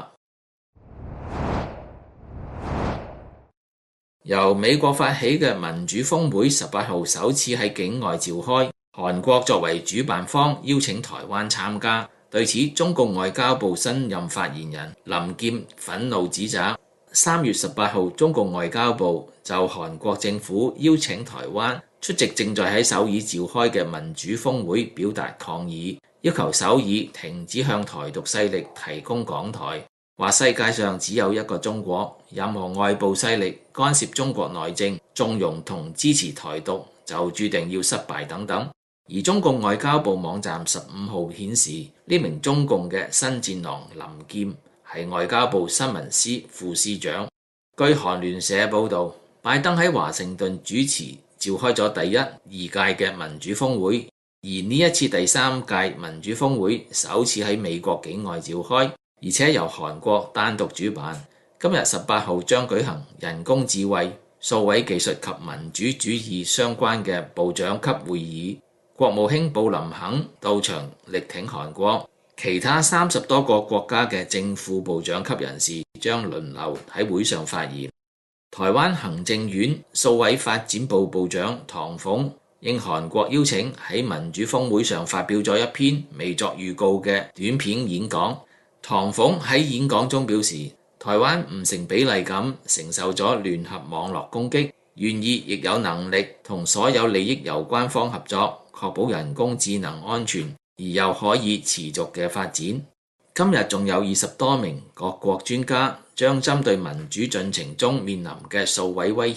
由美國發起嘅民主峰會十八號首次喺境外召開，韓國作為主辦方邀請台灣參加。對此，中共外交部新任發言人林劍憤怒指責，三月十八號中共外交部就韓國政府邀請台灣出席正在喺首爾召開嘅民主峰會表達抗議，要求首爾停止向台獨勢力提供港台，話世界上只有一個中國，任何外部勢力干涉中國內政、縱容同支持台獨就注定要失敗等等。而中共外交部網站十五號顯示，呢名中共嘅新戰狼林劍係外交部新聞司副司長。據韓聯社報導，拜登喺華盛頓主持召開咗第一、二屆嘅民主峰會，而呢一次第三屆民主峰會首次喺美國境外召開，而且由韓國單獨主辦。今日十八號將舉行人工智慧、數位技術及民主主義相關嘅部長級會議。國務卿布林肯到場力挺韓國，其他三十多個國家嘅正副部長級人士將輪流喺會上發言。台灣行政院數位發展部部長唐鳳應韓國邀請喺民主峰會上發表咗一篇未作預告嘅短片演講。唐鳳喺演講中表示，台灣唔成比例咁承受咗聯合網絡攻擊，願意亦有能力同所有利益攸關方合作，確保人工智能安全而又可以持續嘅發展。今日仲有二十多名各國專家將針對民主進程中面臨嘅數位威脅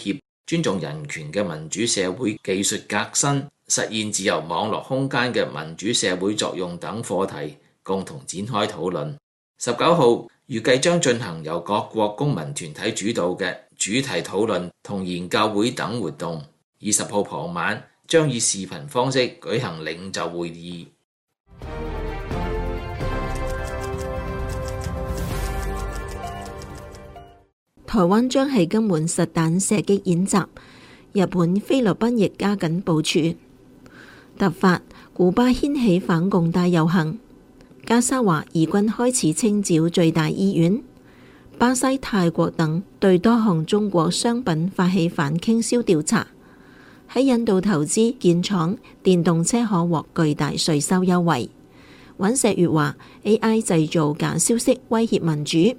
尊重人權嘅民主社會技術革新、實現自由網絡空間嘅民主社會作用等課題，共同展開討論。十九號預計將進行由各國公民團體主導嘅主題討論同研究會等活動。二十號傍晚將以視頻方式舉行領袖會議。 台灣將係金門實彈射擊演習，日本、菲律賓亦加緊部署。突發，古巴掀起反共大遊行。加沙話以軍開始清剿最大醫院。巴西、泰國等對多項中國商品發起反傾銷調查。喺印度投資建廠，電動車可獲巨大稅收優惠。尹錫悅話 A I 製造假消息威脅民主。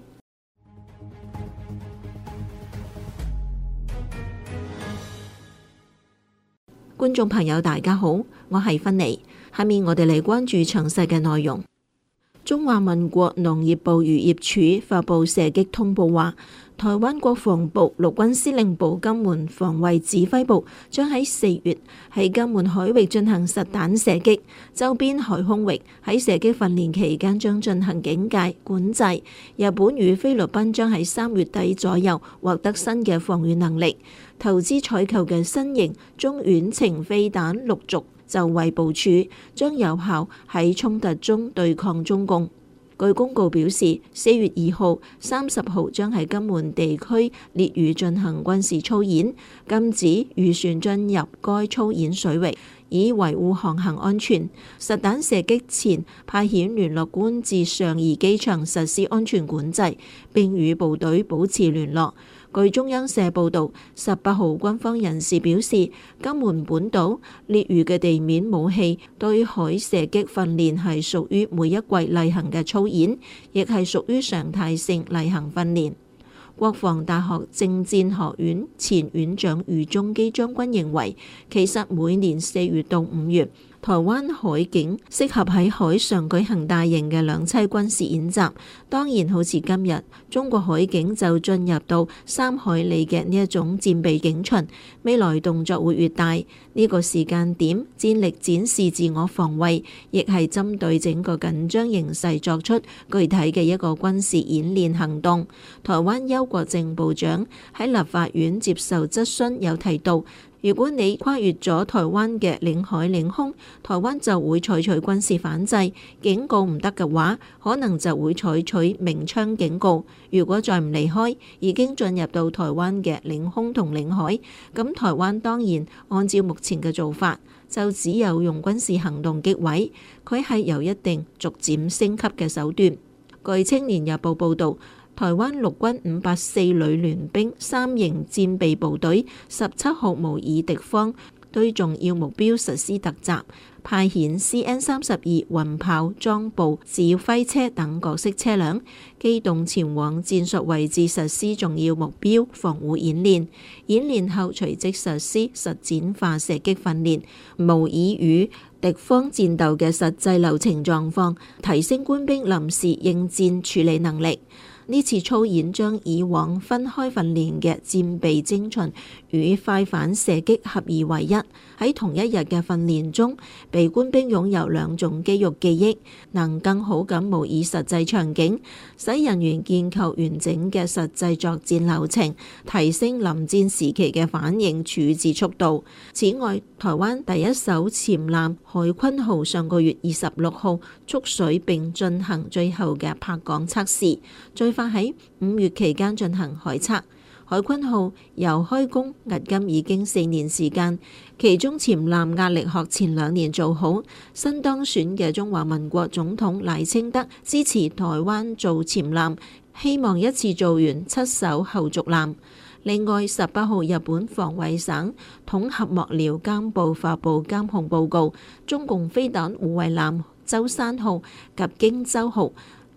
觀眾朋友大家好，我係芬妮，下面我哋嚟關注詳細嘅內容。中華民國農業部漁業署發布射擊通報話，台灣國防部陸軍司令部金門防衛指揮部將喺四月喺金門海域進行實彈射擊，周邊海空域喺射擊訓練期間將進行警戒管制。日本與菲律賓將喺三月底左右獲得新嘅防禦能力，投資採購嘅新型中遠程飛彈陸續就位部署，將有效喺衝突中對抗中共。據公告表示，四月二號、三十號將喺金門地區列嶼進行軍事操演，禁止漁船進入該操演水域，以維護航行安全。實彈射擊前，派遣聯絡官至上誼機場實施安全管制，並與部隊保持聯絡。據中央社報導，十八號軍方人士表示，金門本島列嶼嘅地面武器對海射擊訓練係屬於每一季例行嘅操演，亦係屬於常態性例行訓練。國防大學政戰學院前院長余中基將軍認為，其實每年四月到五月，台灣海警適合喺海上舉行大型嘅兩棲軍事演習。當然，好似今日中國海警就進入到三海里嘅呢一種戰備警巡，未來動作會越大。呢、這個時間點戰力展示自我防衛，亦係針對整個緊張形勢作出具體嘅一個軍事演練行動。台灣邱國正部長喺立法院接受質詢有提到，如果你跨越咗台灣嘅領海領空，台灣就會採取軍事反制，警告唔得嘅話，可能就會採取鳴槍警告。如果再唔離開，已經進入到台灣嘅領空同領海，咁台灣當然按照目前嘅做法，就只有用軍事行動擊毀。佢係有一定逐漸升級嘅手段。據青年日報報導，台灣陸軍五八四旅聯兵三型戰備部隊十七號模擬敵方對重要目標實施突襲，派遣 C N 三十二雲炮裝步指揮車等各式車輛，機動前往戰術位置實施重要目標防護演練。演練後隨即實施實戰化射擊訓練，模擬與敵方戰鬥嘅實際流程狀況，提升官兵臨時應戰處理能力。呢次操演將以往分開訓練嘅戰備偵巡與快反射擊合二為一。喺同一日嘅訓練中，被官兵擁有兩種肌肉記憶，能更好咁模擬實際場景，使人員建構完整嘅實際作戰流程，提升臨戰時期嘅反應處置速度。此外，台灣第一艘潛艦海鯤號上個月二十六號蓄水並進行最後嘅泊港測試，最快喺五月期間進行海測。海鯤號由開工迄今已經四年時間，其中潛艦壓力學前兩年做好。新當選嘅中華民國總統賴清德支持台灣做潛艦，希望一次做完七艘後續艦。另外，十八號日本防衛省統合幕僚監部發布監控報告，中共飛彈護衛艦舟山號及荊州號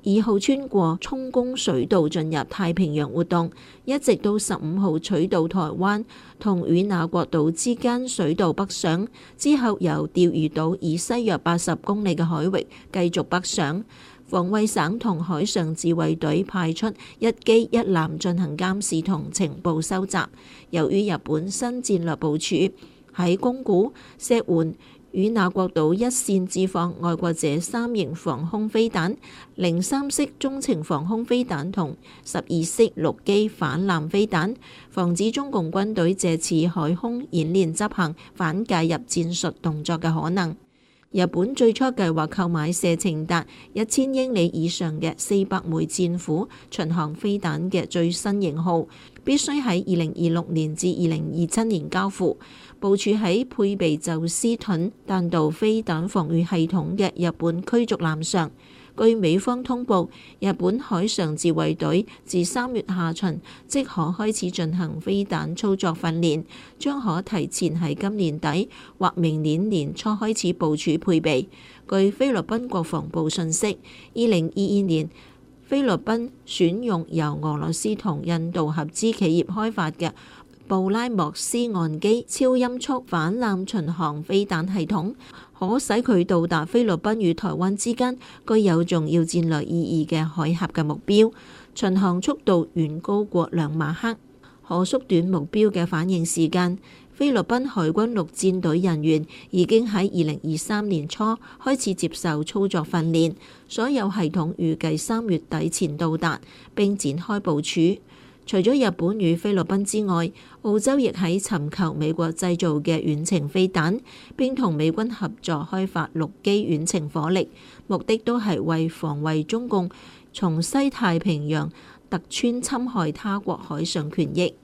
二號穿過充公水道進入太平洋活動，一直到十五號取道台灣同與那國島之間水道北上，之後由釣魚島以西約八十公里嘅海域繼續北上。防衛省同海上自衛隊派出一機一艦進行監視同情報收集。由於日本新戰略部署，喺宮古、石垣、與那國島一線置放愛國者三型防空飛彈、零三式中程防空飛彈同十二式陸基反艦飛彈，防止中共軍隊借此海空演練執行反介入戰術動作嘅可能。日本最初計劃購買射程達一千英里以上嘅四百枚戰斧巡航飛彈嘅最新型號，必須喺二零二六年至二零二七年交付，部署喺配備宙斯盾彈道飛彈防禦系統嘅日本驅逐艦上。據美方通報，日本海上自衛隊自三月下旬即可開始進行飛彈操作訓練，將可提前喺今年底或明年年初開始部署配備。據菲律賓國防部訊息，二零二二年菲律賓選用由俄羅斯同印度合資企業開發嘅布拉莫斯岸基超音速反艦巡航飛彈系統，可使佢到達菲律賓與台灣之間具有重要戰略意義嘅海峽嘅目標，巡航速度遠高過兩馬赫，可縮短目標嘅反應時間。菲律賓海軍陸戰隊人員已經喺二零二三年初開始接受操作訓練，所有系統預計三月底前到達並展開部署。除咗日本與菲律賓之外，澳洲亦喺尋求美國製造嘅遠程飛彈，並同美軍合作開發陸基遠程火力，目的都係為防衛中共從西太平洋突穿侵害他國海上權益。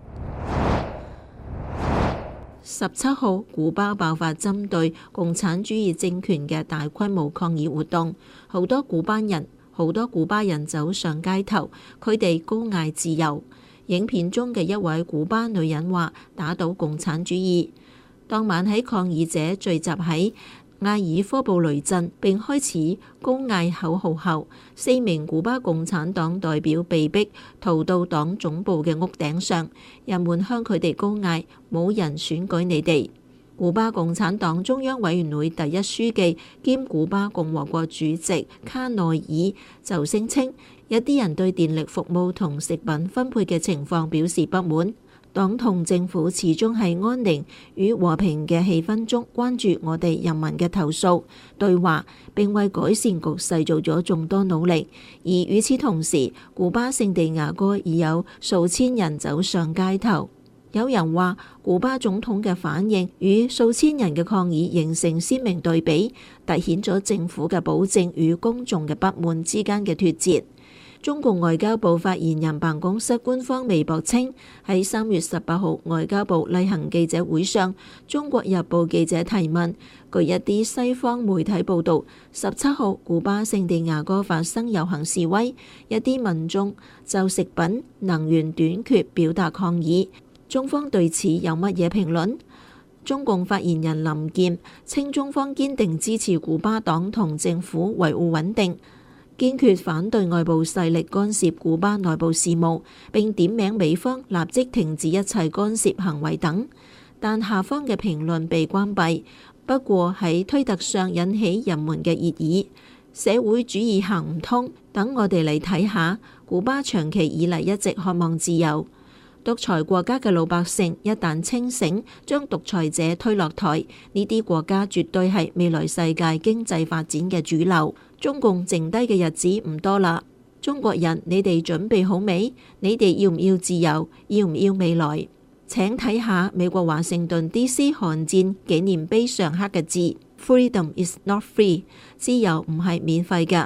十七號，古巴爆發針對共產主義政權嘅大規模抗議活動，好多古巴人好多古巴人走上街頭，佢哋高嗌自由。影片中嘅一位古巴女人話：打倒共產主義。當晚喺抗議者聚集喺亞爾科布雷鎮並開始高嗌口號後，四名古巴共產黨代表被逼逃到黨總部嘅屋頂上，人們向佢哋高嗌：冇人選舉你哋。古巴共產黨中央委員會第一書記兼古巴共和國主席卡內爾就聲稱，一啲人對電力服務同食品分配嘅情況表示不滿。黨同政府始終喺安寧與和平嘅氣氛中關注我哋人民嘅投訴、對話，並為改善局勢做咗眾多努力。而與此同時，古巴聖地牙哥已有數千人走上街頭。有人話，古巴總統嘅反應與數千人嘅抗議形成鮮明對比，凸顯咗政府嘅保證與公眾嘅不滿之間嘅脫節。中共外交部發言人辦公室官方微博稱，喺三月十八號外交部例行記者會上，中國日報記者提問，據一啲西方媒體報導，十七號古巴聖地牙哥發生遊行示威，一啲民眾就食品、能源短缺表達抗議。中方對此有乜嘢評論？中共發言人林健稱，中方堅定支持古巴黨同政府維護穩定，堅決反對外部勢力干涉古巴內部事務，並點名美方立即停止一切干涉行為等。但下方嘅評論被關閉，不過喺推特上引起人們嘅熱議。社會主義行唔通，等我哋嚟睇下，古巴長期以嚟一直渴望自由。獨裁國家嘅老百姓一旦清醒，將獨裁者推落台，呢啲國家絕對係未來世界經濟發展嘅主流。中共剩低嘅日子唔多啦，中國人，你哋準備好未？你哋要唔要自由？要唔要未來？請睇下美國華盛頓 D C 韓戰紀念碑上刻嘅字 ：Freedom is not free， 自由唔係免費㗎。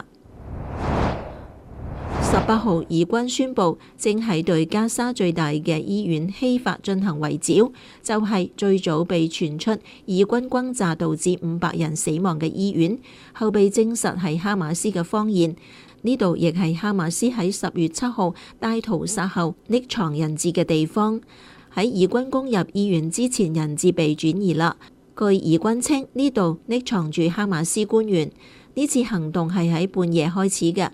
十八號，以軍宣布正係對加沙最大嘅醫院希法進行圍剿，就係、是、最早被傳出以軍轟炸導致五百人死亡嘅醫院，後被證實係哈馬斯嘅謊言。呢度亦係哈馬斯喺十月七號大屠殺後匿藏人質嘅地方。喺以軍攻入醫院之前，人質被轉移啦。據以軍稱，呢度匿藏住哈馬斯官員。呢次行動係喺半夜開始嘅，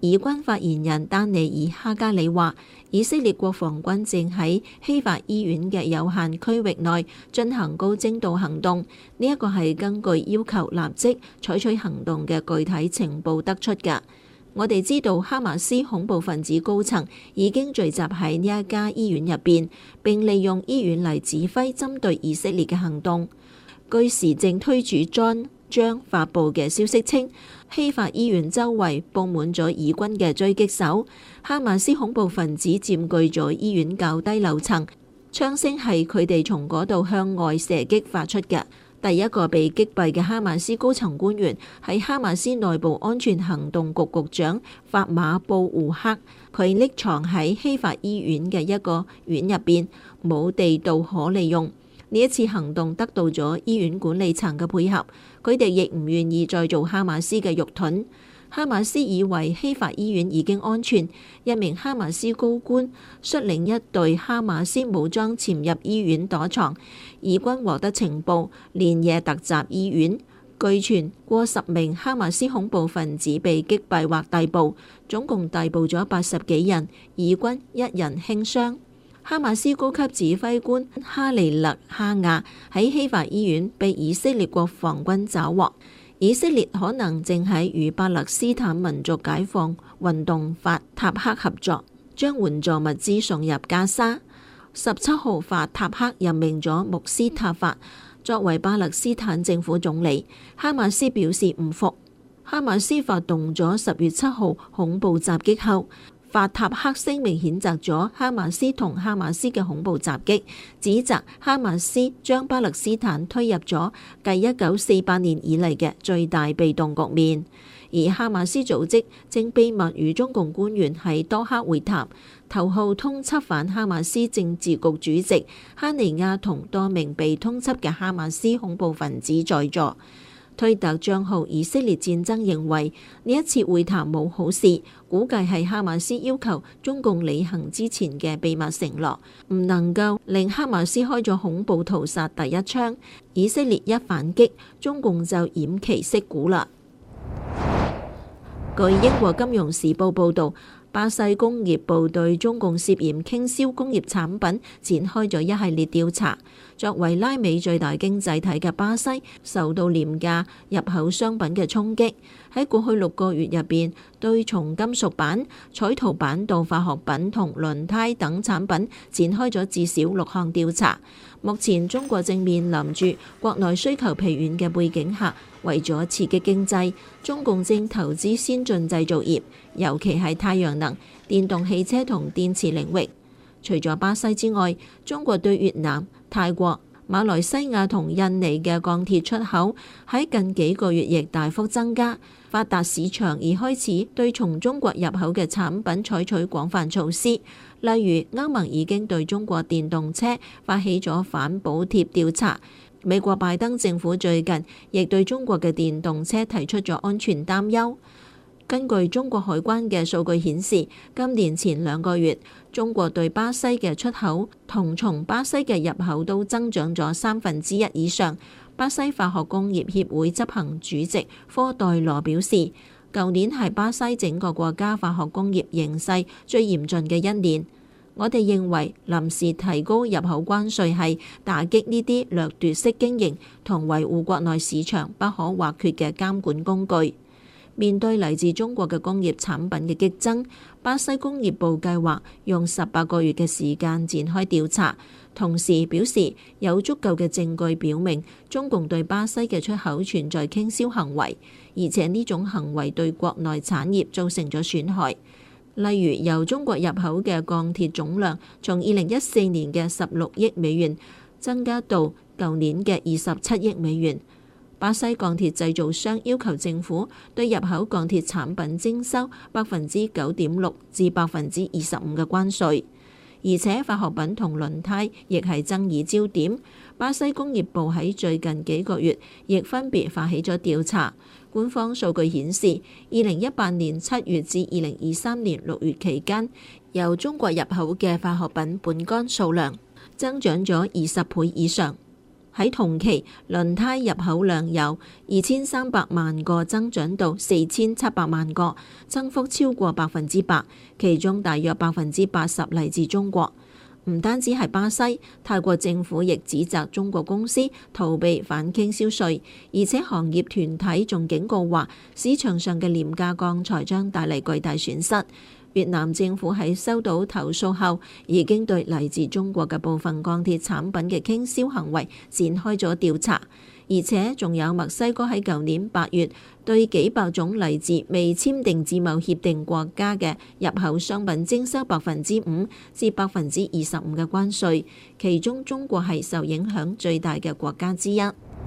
以軍發言人丹尼爾哈加里話，以色列國防軍正喺希法醫院嘅有限區域內進行高精度行動，呢一個係根據要求立即採取行動嘅具體情報得出嘅。我哋知道哈馬斯恐怖分子高層已經聚集喺呢一家醫院入邊，並利用醫院嚟指揮針對以色列嘅行動。據時政推主 John 將發布嘅消息稱，希法醫院周圍佈滿咗以軍嘅狙擊手，哈馬斯恐怖分子佔據咗醫院較低樓層，槍聲係佢哋從嗰度向外射擊發出嘅。第一個被擊斃嘅哈馬斯高層官員係哈馬斯內部安全行動局局長法馬布胡克，佢匿藏喺希法醫院嘅一個院入邊，冇地道可利用。呢一次行動得到咗醫院管理層嘅配合，佢哋亦唔願意再做哈馬斯嘅肉盾。哈馬斯以為希法醫院已經安全，一名哈馬斯高官率領一隊哈馬斯武裝潛入醫院躲藏，以軍獲得情報，連夜突襲醫院。據傳過十名哈馬斯恐怖分子被擊斃或逮捕，總共逮捕咗八十幾人，以軍一人輕傷。哈馬斯高級指揮官哈利勒哈亞喺希法醫院被以色列國防軍抓獲。以色列可能正喺與巴勒斯坦民族解放運動法塔克合作，將援助物資送入加沙。十七號法塔克任命咗穆斯塔法作為巴勒斯坦政府總理。哈馬斯表示唔服。哈馬斯發動咗十月七號恐怖襲擊後，法塔克聲明譴責咗哈馬斯同哈馬斯嘅恐怖襲擊，指責哈馬斯將巴勒斯坦推入咗繼一九四八年以嚟嘅最大被動局面。而哈馬斯組織正秘密與中共官員喺多克會談，頭號通緝犯哈馬斯政治局主席哈尼亞同多名被通緝嘅哈馬斯恐怖分子在座。推特帳號以色列戰爭認為呢一次會談冇好事，估計係哈馬斯要求中共履行之前嘅秘密承諾，唔能夠令哈馬斯開咗恐怖屠殺第一槍。以色列一反擊，中共就偃旗息鼓啦。據英國金融時報報導，巴西工業部對中共涉嫌傾銷工業產品展開咗一系列調查。作為拉美最大經濟體嘅巴西，受到廉價入口商品嘅衝擊，喺過去六個月入邊，對從金屬板、彩陶板到化學品同輪胎等產品展開咗至少六項調查。目前中國正面臨住國內需求疲軟嘅背景下，為咗刺激經濟，中共正投資先進製造業，尤其係太陽能、電動汽車同電池領域。除咗巴西之外，中國對越南、泰國、馬來西亞同印尼嘅鋼鐵出口喺近幾個月亦大幅增加。發達市場已開始對從中國入口嘅產品採取廣泛措施，例如歐盟已經對中國電動車發起咗反補貼調查。美國拜登政府最近亦對中國嘅電動車提出咗安全擔憂。根據中國海關嘅數據顯示，今年前兩個月，中國對巴西嘅出口同從巴西嘅入口都增長咗三分之一以上。巴西化學工業協會執行主席科代羅表示，舊年係巴西整個國家化學工業形勢最嚴峻嘅一年。我哋認為臨時提高入口關稅係打擊呢啲掠奪式經營同維護國內市場不可或缺嘅監管工具。面對嚟自中國嘅工業產品嘅激增，巴西工業部計劃用十八個月嘅時間展開調查，同時表示有足夠嘅證據表明中共對巴西嘅出口存在傾銷行為，而且呢種行為對國內產業造成咗損害。例如由中國入口嘅鋼鐵總量從二零一四年嘅十六億美元增加到舊年嘅二十七億美元。巴西鋼鐵製造商要求政府對入口鋼鐵產品徵收百分之九點六至百分之二十五嘅關稅，而且化學品同輪胎亦係爭議焦點。巴西工業部喺最近幾個月亦分別發起咗調查。官方數據顯示，二零一八年七月至二零二三年六月期間，由中國入口嘅化學品本乾數量增長咗二十倍以上。 喺同期，輪胎入口量由二千三百萬個增長到四千七百萬個，增幅超過百分之百，其中大約百分之八十嚟自中國。唔單止係巴西，泰國政府亦指責中國公司逃避反傾銷稅，而且行業團體仲警告話，市場上嘅廉價鋼材將帶嚟巨大損失。越南政府喺收到投訴後，已經對嚟自中國嘅部分鋼鐵產品嘅傾銷行為展開咗調查，而且仲有墨西哥喺舊年八月對幾百種嚟自未簽訂自貿協定國家嘅入口商品徵收百分之五至百分之二十五嘅關稅，其中中國係受影響最大嘅國家之一。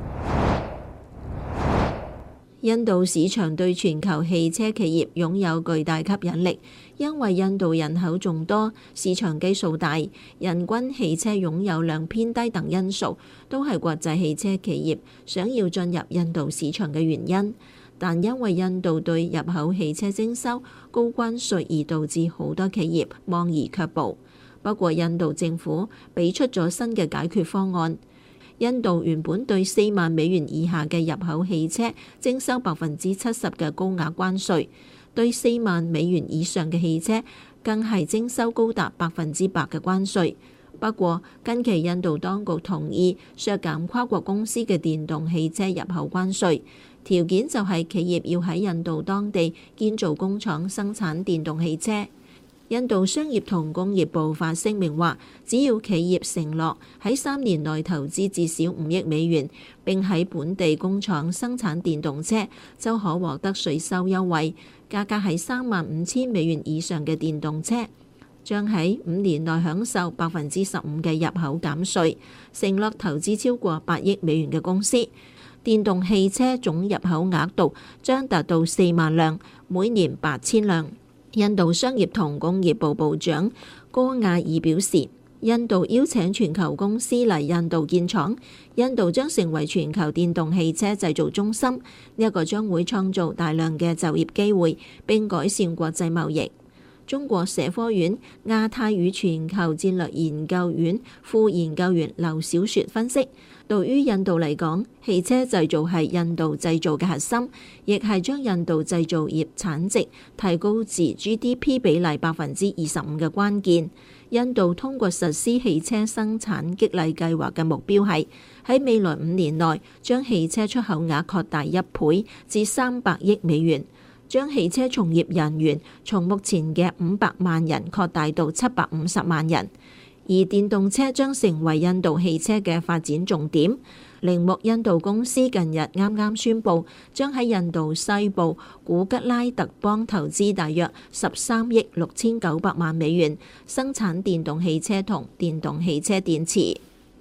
印度市場對全球汽車企業擁有巨大吸引力，因為印度人口眾多、市場基數大、人均汽車擁有量偏低等因素，都係國際汽車企業想要進入印度市場嘅原因。但因為印度對入口汽車徵收高關稅，而導致好多企業望而卻步。不過，印度政府俾出咗新嘅解決方案。印度原本對四萬美元以下嘅入口汽車徵收百分之七十嘅高額關稅，對四萬美元以上嘅汽車更係徵收高達百分之百嘅關稅。不過，近期印度當局同意削減跨國公司嘅電動汽車入口關稅，條件就係企業要喺印度當地建造工廠生產電動汽車。印度商業同工業部發聲明話，只要企業承諾喺三年內投資至少五億美元，並喺本地工廠生產電動車，就可獲得稅收優惠。價格係三萬五千美元以上嘅電動車，將喺五年內享受百分之十五嘅入口減稅。承諾投資超過八億美元嘅公司，電動汽車總入口額度將達到四萬輛，每年八千輛。印度商業同工業部部長戈亞爾表示，印度邀請全球公司嚟印度建廠，印度將成為全球電動汽車製造中心，呢一個將會創造大量嘅就業機會，並改善國際貿易。中國社科院亞太與全球戰略研究院副研究員劉小雪分析，對於印度嚟講，汽車製造係印度製造嘅核心，亦係將印度製造業產值提高至 G D P 比例百分之二十五嘅關鍵。印度通過實施汽車生產激勵計劃嘅目標係喺未來五年內將汽車出口額擴大一倍至三百億美元，將汽車從業人員從目前嘅五百萬人擴大到七百五十萬人，而電動車將成為印度汽車嘅發展重點。鈴木印度公司近日啱啱宣布，將喺印度西部古吉拉特邦投資大約十三億六千九百萬美元，生產電動汽車同電動汽車電池。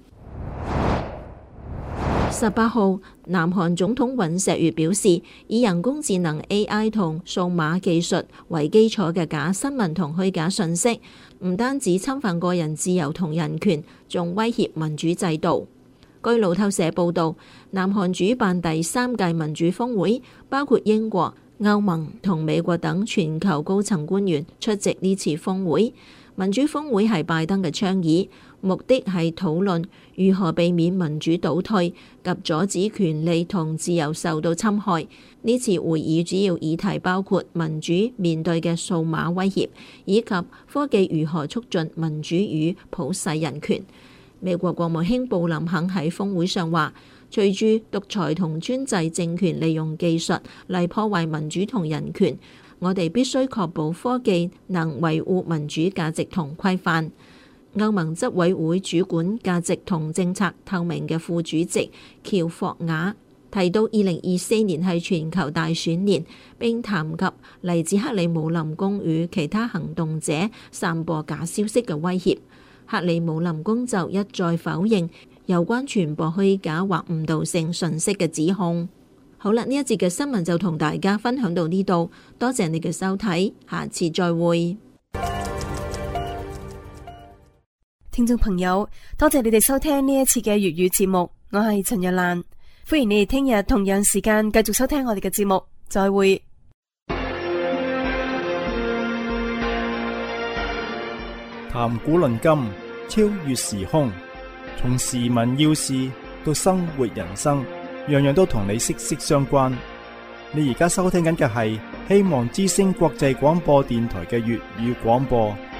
十八號，南韓總統尹錫悅表示，以人工智能 A I 同數碼技術為基礎嘅假新聞同虛假信息，唔單止侵犯個人自由同人權，仲威脅民主制度。據路透社報導，南韓主辦第三屆民主峰會，包括英國、歐盟同美國等全球高層官員出席呢次峰會。民主峰會係拜登嘅倡議，目的係討論如何避免民主倒退及阻止權利同自由受到侵害。呢次會議主要議題包括民主面對嘅數碼威脅，以及科技如何促進民主與普世人權。美國國務卿布林肯喺峰會上話，隨住獨裁同專制政權利用技術嚟破壞民主同人權，我哋必須確保科技能維護民主價值同規範。歐盟執委會主管價值同政策透明嘅副主席喬霍雅提到，二零二四年係全球大選年，並談及嚟自克里姆林宮與其他行動者散播假消息嘅威脅。克里姆林宮就一再否認有關傳播虛假或誤導性信息嘅指控。好啦，呢一節嘅新聞就同大家分享到呢度，多謝你嘅收睇，下次再會。 聽眾朋友，多謝你哋收聽呢一次嘅粵語節目，我係陳日蘭，歡迎你哋聽日同樣時間繼續收聽我哋嘅節目，再會。 談古論今，超越時空，從時聞要事到生活人生，樣樣都同你息息相關。你而家收聽緊嘅係希望之聲國際廣播電台嘅粵語廣播。